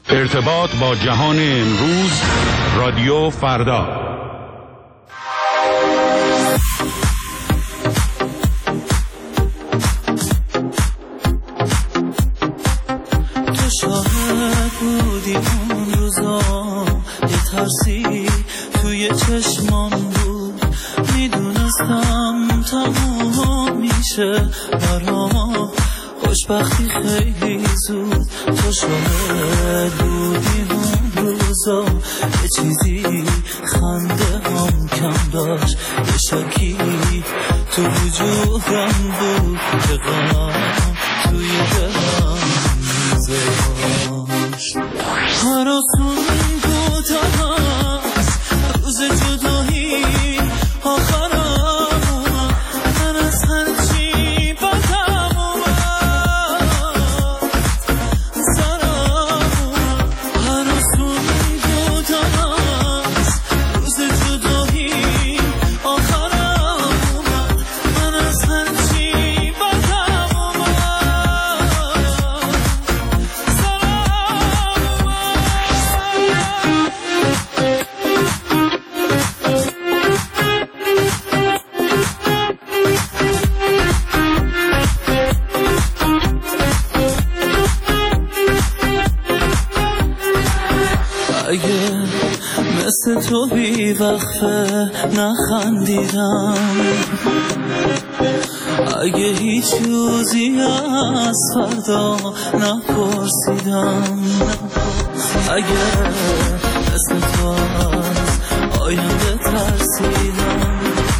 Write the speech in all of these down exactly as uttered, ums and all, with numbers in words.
ارتباط با جهان امروز، رادیو فردا. تو شاهد بودی اون روزا، یه ترسی توی چشمام بود، میدونستم تموم میشه برام خوشبختی خیلی زود. تو شاهد بودی اون روزا، یه چیزی خنده هم کم داشت، یه شکی تو وجودم بود که غم توی دلم میذاشت. هراسون بود هست روز جدایی آخرم اومد، من از هرچی بدم اومد سرم اومد. هراسون بود هست روز جدایی آخرم اومد، من از هرچی بدم اومد سرم اگه مثل تو بی وقفه نخندیدم، اگه هیچ روزی از فردا نپرسیدم، اگه مثل تو از آینده ترسیدم،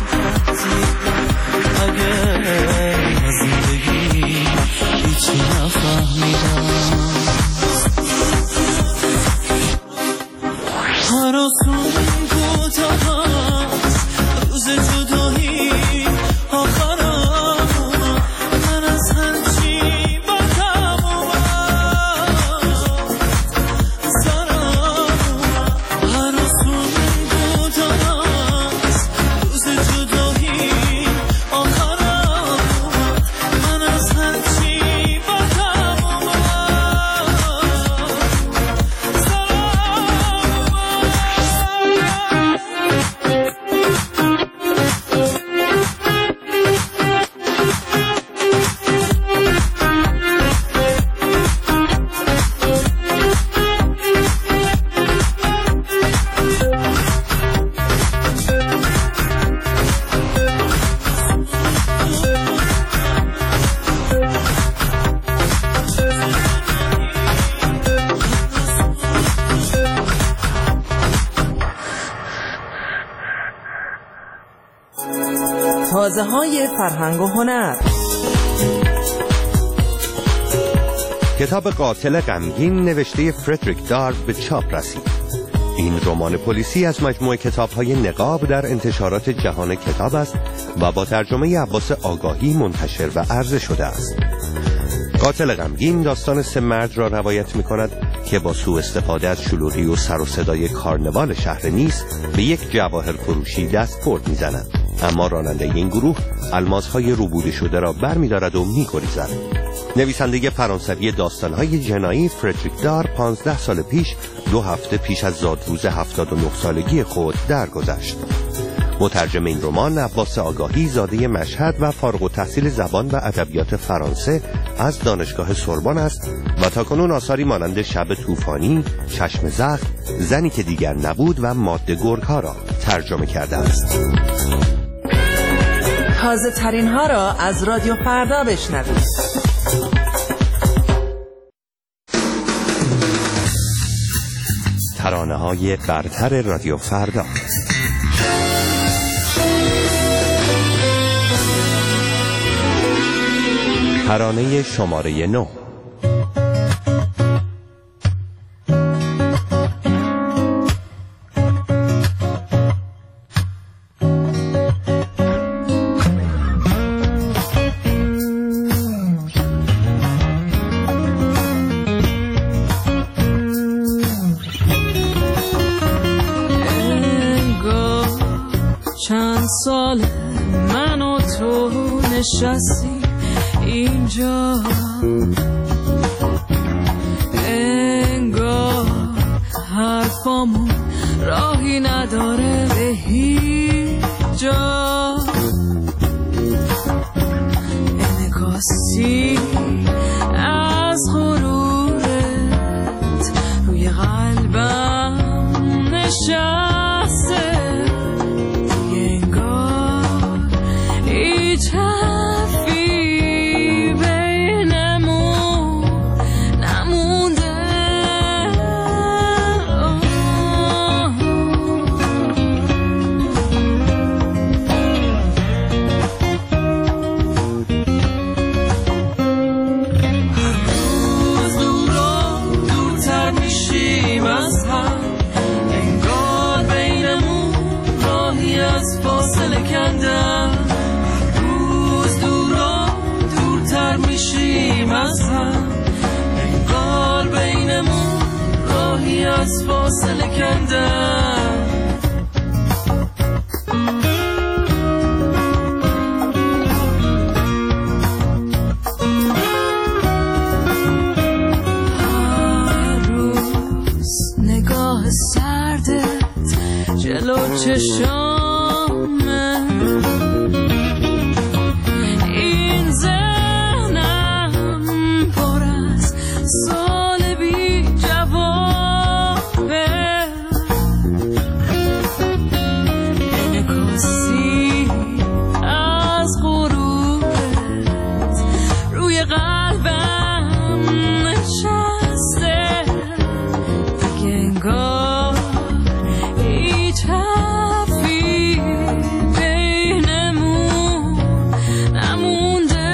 اگه از زندگی هیچی نفهمیدم. هراسون بود هست روز جدایی آخرم اومد، من از هرچی بدم اومد سرم اومد. هراسون بود هست روز جدایی آخرم اومد، من از هرچی بدم اومد سرم تازه های فرهنگ و هنر. کتاب قاتل غمگین نوشته فردریک دار به چاپ رسید. این رمان پلیسی از مجموعه کتاب‌های نقاب در انتشارات جهان کتاب است و با ترجمه عباس آگاهی منتشر و عرضه شده است. قاتل غمگین داستان سه مرد را روایت می‌کند که با سوء استفاده از شلوغی و سر و صدای کارنوال شهر نیس به یک جواهر فروشی دستبرد می‌زنند، اما راننده این گروه الماس‌های روبوده شده را برمی‌دارد و می‌گریزد. نویسنده فرانسوی داستان‌های جنایی فردریک دار پانزده سال پیش دو هفته پیش از زادروز هفتاد و نه سالگی خود درگذشت. مترجم این رمان عباس آگاهی زاده مشهد و فارغ التحصیل زبان و ادبیات فرانسه از دانشگاه سوربن است و تاکنون آثاری مانند شب طوفانی، چشم زخم، زنی که دیگر نبود و ماده گرگ‌ها را ترجمه کرده است. تازه ترین ها را از رادیو فردا بشنوید. ترانه های برتر رادیو فردا. ترانه شماره نو. چند سال من و تو نشستی اینجا، انگار پامون راهی نداره به هیچ جا، انعکاسی از غرورت روی قلبم نشسته، دیگه انگار هیچ حرفی بینمون نمونده. روز دورا دورتر میشیم از هم، انگار بینمون راهی از فاصله کندن. هر روز نگاه سردت جلو چشام، این ذهنم پر از سال بی جوابه، انعکاسی از غرورت روی قلبم نشسته، دیگه انگار هیچ حرفی بینمون نمونده.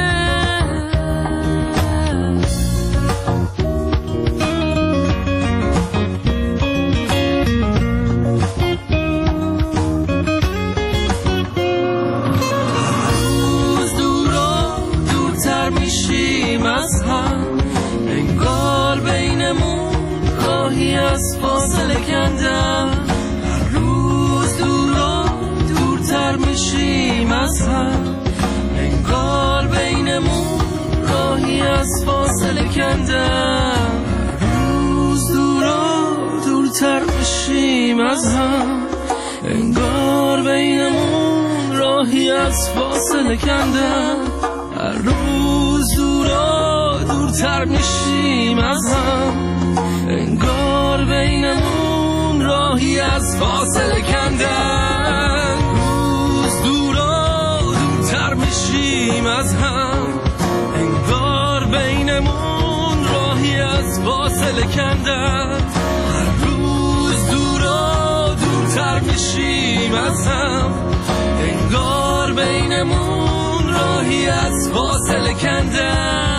روز دورا دورتر میشیم از هم، انگار بینمون راهی از فاصله کندن. روز دورا دورتر میشیم از هم، انگار بینمون راهی از فاصله کندن. روز دورا دورتر میشیم از هم، انگار بینمون راهی از فاصله کندن. هر روز دورا دورتر میشیم از هم، انگار بینمون راهی از فاصله کندن. روز دورا دورتر میشیم از هم، انگار بینمون راهی از فاصله کندن. هر روز دورا دورتر میشیم از هم، انگار بینمون راهی از فاصله کندن.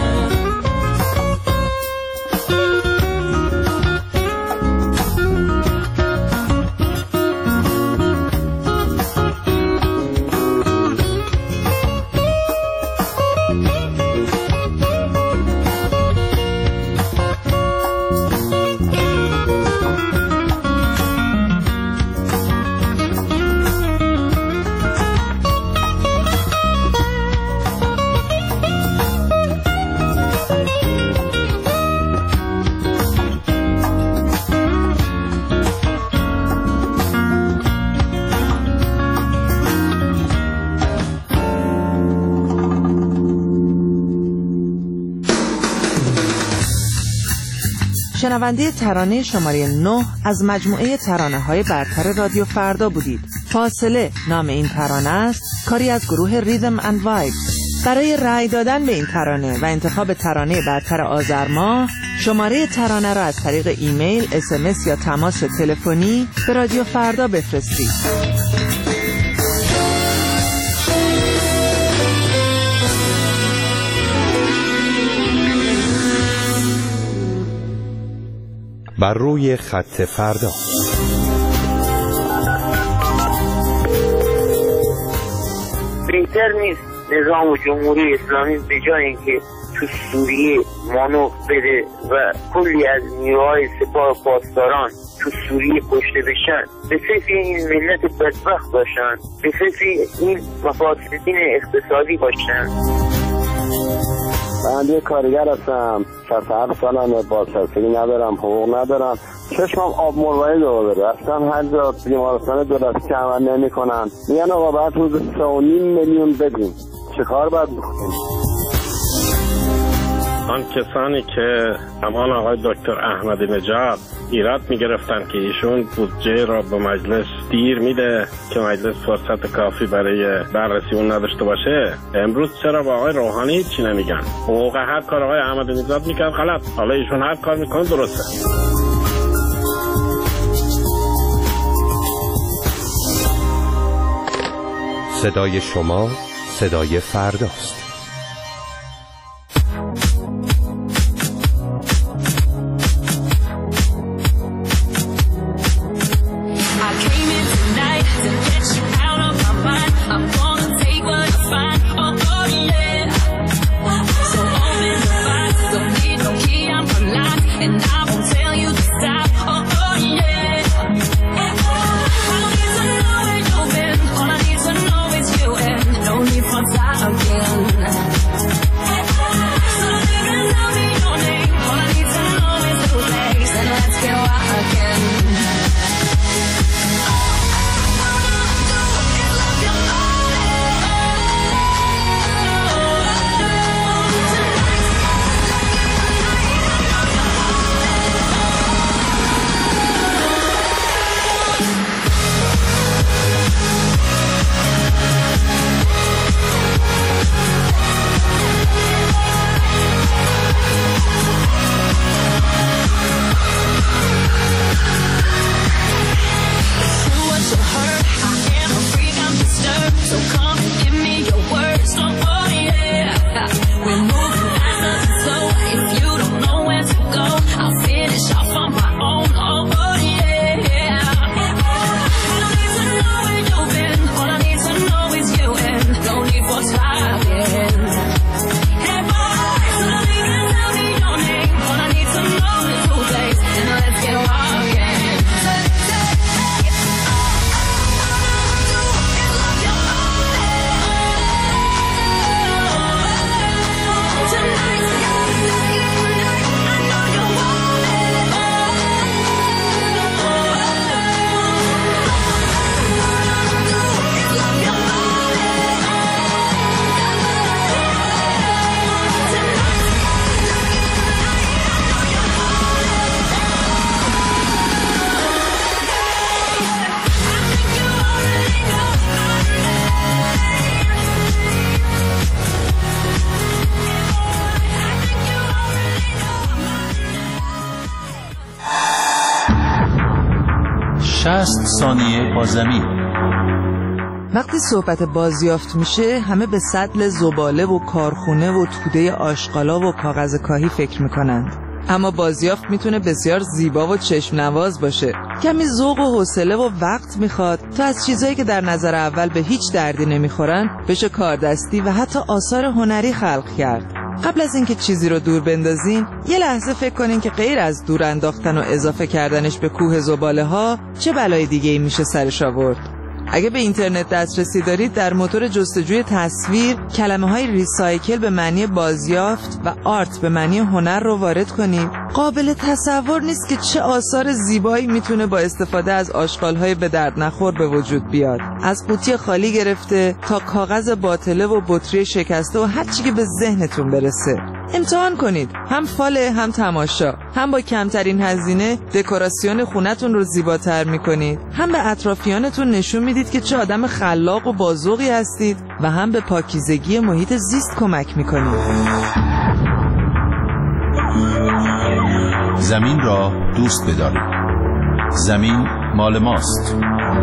شنونده ترانه شماره نه از مجموعه ترانه‌های برتر رادیو فردا بودید. فاصله نام این ترانه است، کاری از گروه ریدم اند وایب. برای رأی دادن به این ترانه و انتخاب ترانه برتر آذر ماه، شماره ترانه را از طریق ایمیل، اس ام اس یا تماس تلفنی به رادیو فردا بفرستید. بر روی خط فردا. بهتر نیست نظام و جمهوری اسلامی به جای اینکه تو سوریه مانور بده و کلی از نیروهای سپاه پاسداران تو سوریه کشته بشن، به فکر این ملت بدبخت باشن، به فکر این مفاسدین اقتصادی باشن. من یه کارگر هستم، شصت و هفت سالمه، بازنشستگی ندارم، حقوق ندارم، چشمم آب مروارید رو رفتم هر جا بیمارستان دولتی که عمل نمی کنن، میگن آقا باید روز سه و نیم میلیون بدیم. چه کار باید بکنیم؟ آن کسانی که همان آقای دکتر احمدی نژاد ایراد میگرفتن که ایشون بودجه را به مجلس دیر میده که مجلس فرصت کافی برای بررسی اون نداشته باشه، امروز چرا با آقای روحانی چی نمیگن؟ موقع هر کار آقای احمدی نژاد میکرد غلط، حالا ایشون هر کار میکنه درسته. صدای شما صدای فرداست. شصت ثانیه با زمین. وقتی صحبت بازیافت میشه همه به سطل زباله و کارخونه و توده آشغالا و کاغذ کاهی فکر میکنند، اما بازیافت میتونه بسیار زیبا و چشم نواز باشه. کمی ذوق و حوصله و وقت میخواد تا از چیزایی که در نظر اول به هیچ دردی نمیخورن بشه کاردستی و حتی آثار هنری خلق کرد. قبل از اینکه چیزی رو دور بندازین یه لحظه فکر کنین که غیر از دور انداختن و اضافه کردنش به کوه زباله ها چه بلای دیگه ای میشه سرش آورد. اگه به اینترنت دسترسی دارید در موتور جستجوی تصویر کلمه های ریسایکل به معنی بازیافت و آرت به معنی هنر رو وارد کنید. قابل تصور نیست که چه آثار زیبایی میتونه با استفاده از آشغال‌های به درد نخور به وجود بیاد. از قوطی خالی گرفته تا کاغذ باطله و بطری شکسته و هر چی که به ذهنتون برسه. امتحان کنید، هم فاله هم تماشا، هم با کمترین هزینه دکوراسیون خونتون رو زیباتر میکنید، هم به اطرافیانتون نشون میدید که چه آدم خلاق و بازوقی هستید و هم به پاکیزگی محیط زیست کمک میکنید. زمین را دوست بدارید. زمین مال ماست.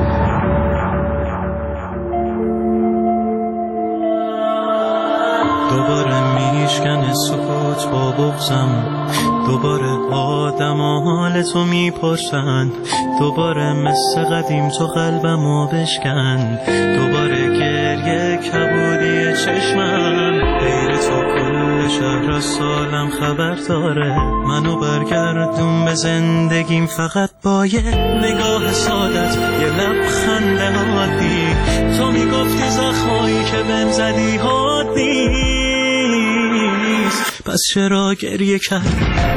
دوباره میشکنه سکوت با بغزم، دوباره آدم حال تو میپرسن، دوباره مثل قدیم تو قلبمو بشکن، دوباره گریه کبودی چشمم، غیر تو کل شهر از سالم خبر داره، منو برگردون به زندگیم فقط با یه نگاه سادت، یه لبخند عادی، تو میگفتی زخمایی که بهم زدی حاد نیست، پس چرا گریه کردم؟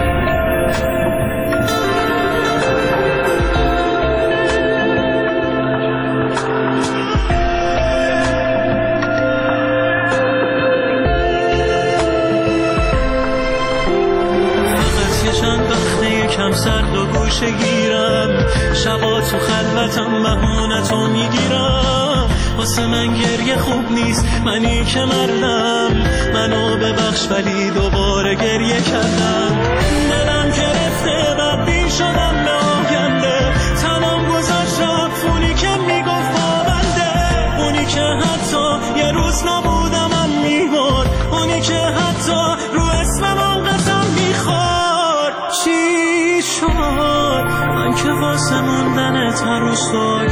کم سرد و گوشه گیرم، شبا تو خلوتم بهونتو میگیرم. واسه من گریه خوب نیست، منی که مردم، منو ببخش ولی دوباره گریه کردم. دلم گرفته بدبین شدم به آینده، تنم گذاشت رفت اونی که میگفت پابنده، اونی که حتی یه روز نبودم هم میبرد، اونی که حتی رو اسمم آن قسم میخورد. چی شد من که واسه موندنت هر روز سوا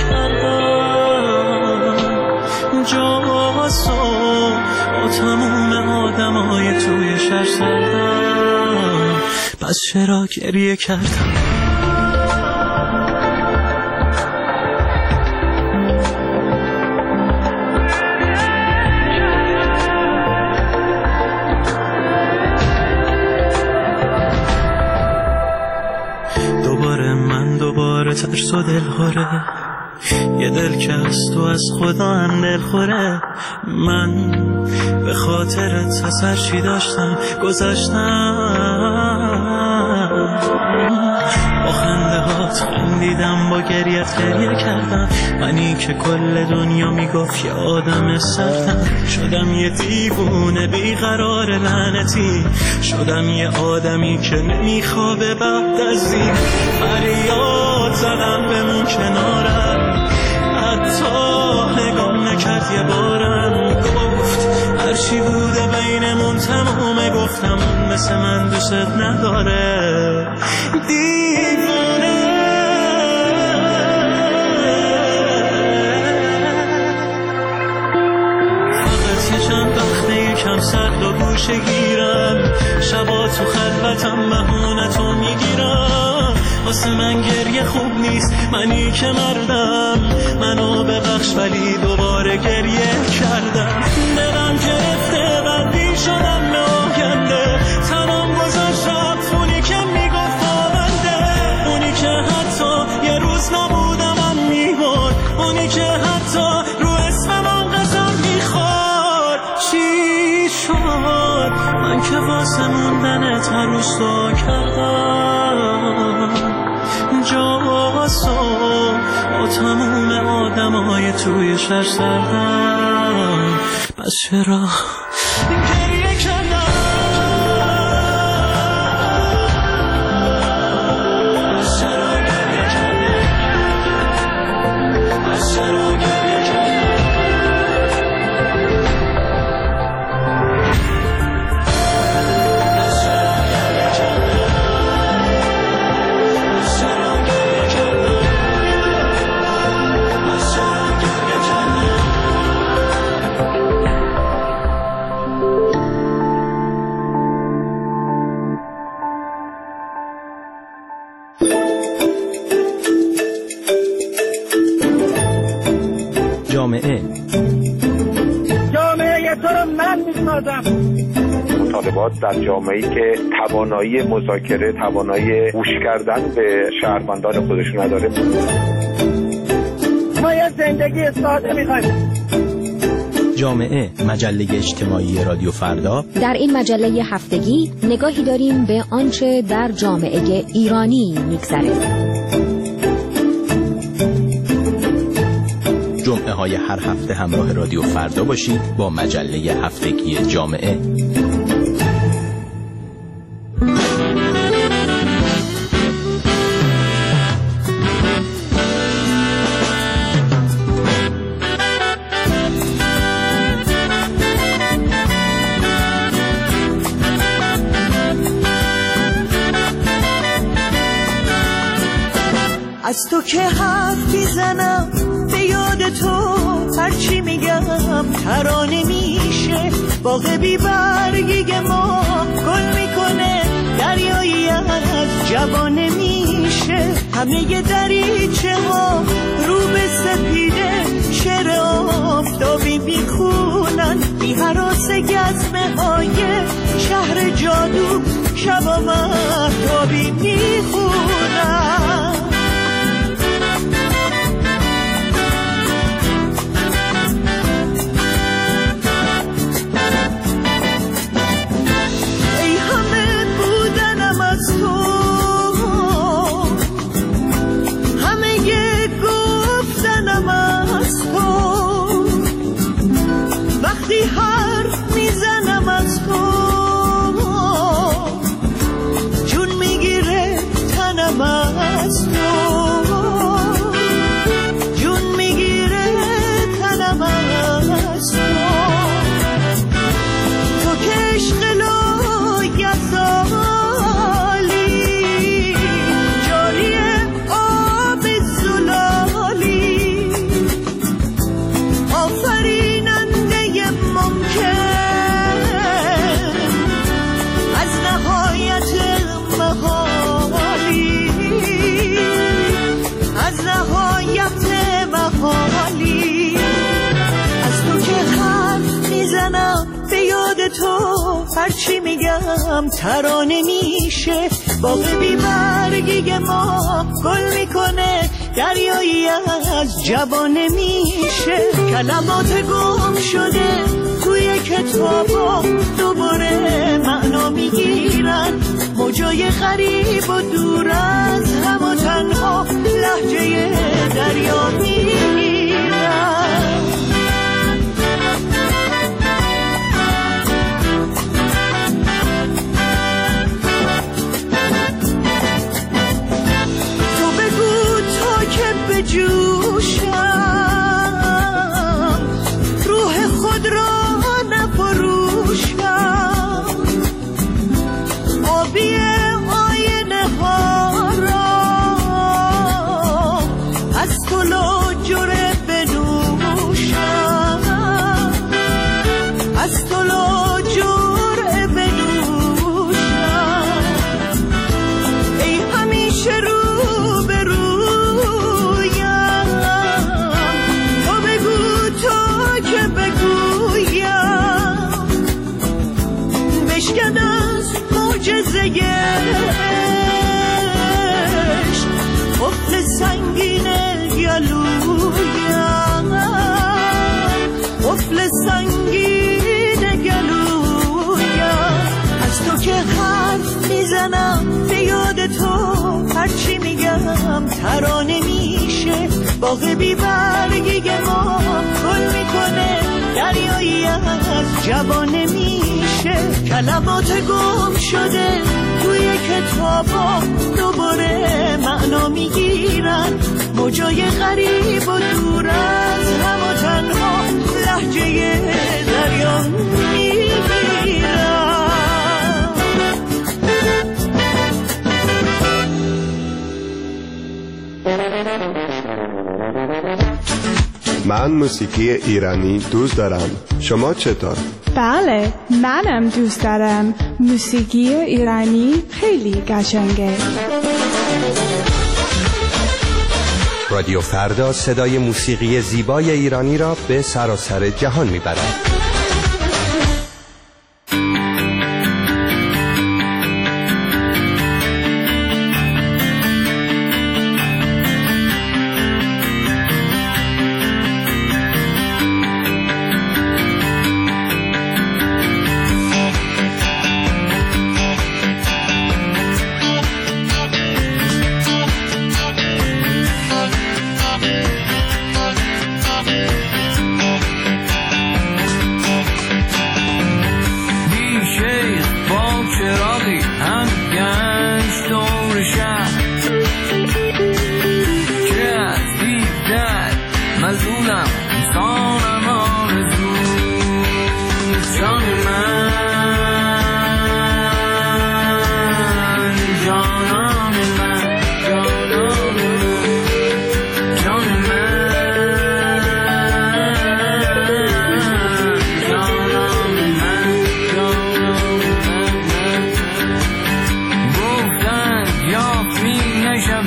کردم؟ جاسو با تموم آدم های توی شهر سردم، پس چرا گریه کردم؟ دوباره من دوباره ترس و دلخوره، یه دل که از تو از خدا هم دلخوره. من به خاطرت سر چی داشتم گذاشتم، با خنده هات خندیدم، با گریت گریه کردم. منی که کل دنیا میگفت یه آدم سردم، شدم یه دیوونه بیقرار لعنتی، شدم یه آدمی که نمیخوابه بعد از این. فریاد زدم بمون کنارم، حتی نگام نکرد یه بارم، گفت هرچی بوده بینمون تمومه، گفتم اون مثل من دوست نداره. دیوونه فقط یه چند وقته یکم سرد و گوشه گیرم، شبا تو خلوتم بهونتو میگیرم. واسه من گریه خوب نیست، منی که مردم، منو ببخش ولی دوباره گریه کردم. دلم گرفته بدبین شدم به آینده، تنم گذاشت رفت اونی که میگفت پابنده، اونی که حتی یه روز نبودم هم میبرد، اونی که حتی رو اسمم آن قسم میخورد. چی شد من که واسه موندنت هر روز سوا کردم؟ جاسو با تموم آدم های توی شهر سردم، پس چرا گریه کردم؟ پس چرا گریه کردم؟ پس چرا گریه کردم؟ جامعه جامعه تو رو من میسازم. مطالبات در جامعه‌ای که توانایی مذاکره، توانایی گوش کردن به شهروندان خودشون نداره. ما یه زندگی ساده میخوایم. جامعه، مجله اجتماعی رادیو فردا. در این مجله هفتگی نگاهی داریم به آنچه در جامعه ایرانی میگذره. جمعه های هر هفته همراه رادیو فردا باشید با مجله هفتگی جامعه. از تو که حرف میزنم به یاد تو، هرچی میگم ترانه میشه. باغ بی برگی ما گل میکنه، دریایی از جوانه میشه. همه ی دریچه ها رو به سپیده، شعر آفتابی میخونن بی حراس گزمه های شهر جادو شبا مهتابی میخونن. ای همه بودنم از تو، همه گفتنم از تو، وقتی حرف میزنم از تو جون میگیره تنم از تو، جون میگیره تنم از تو. تو که عشق لایزالی جاری آب زلالی، آفریننده ممکن از نهایت محالی، از نهایت محالی. از تو که حرف میزنم به یاد تو، هرچی میگم ترانه میشه. باغ بی برگی ما گل میکنه، دریایی از جوانه میشه. کلمات گم شده توی کتابا دوباره معنا میگیرن، موجای غریب و دور از هم و تنها لهجه دریا میگیرن. تو بگو تا که بجوشم روح خود را نفروشم، آبی آینه ها را از تو لاجره بنوشم، از تو لاجره بنوشم. ای همیشه رو به رویم، تو بگو تا که بگویم، بشکن از معجزه عشق قفل سنگین گلویم، قفل سنگین گلویم. از تو که حرف میزنم به یاد تو، هرچی میگم ترانه میشه. باغ بی برگی ما گل میکنه، دریایی از جوانه میشه. کلمات گم شده توی کتابا دوباره معنا میگیرن، موجای غریب و دور از هم و تنها لهجه دریا میگیرن. من موسیقی ایرانی دوست دارم. شما چطور؟ بله، منم دوست دارم. موسیقی ایرانی خیلی قشنگه. رادیو فردا صدای موسیقی زیبای ایرانی را به سراسر جهان میبرد.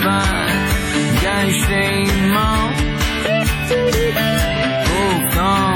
گشته این ما گفتم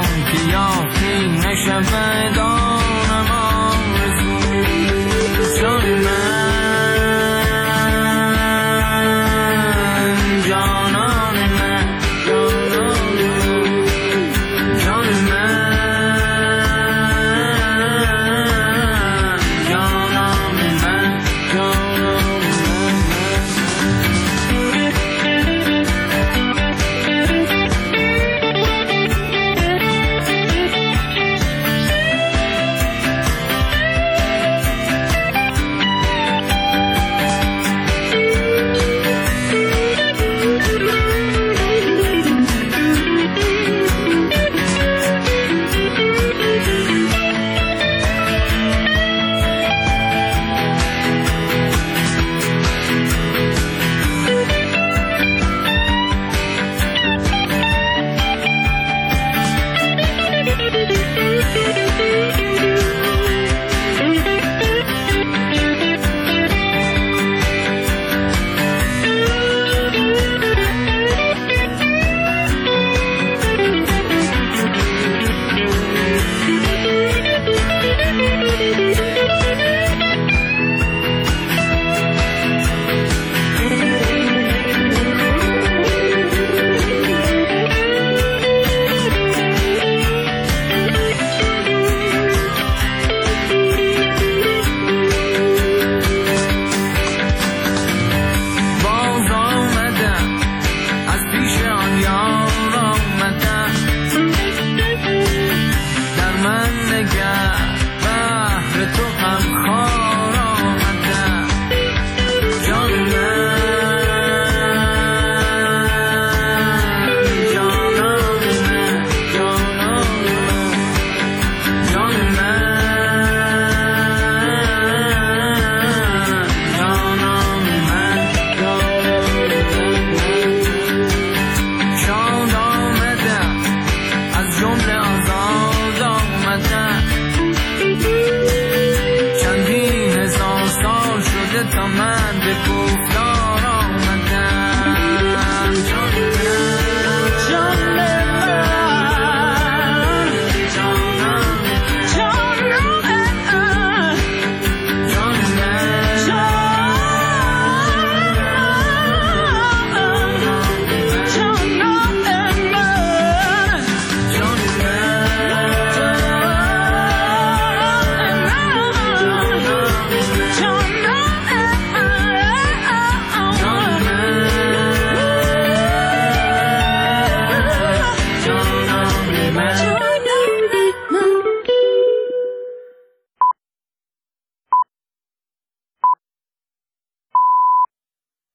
خوف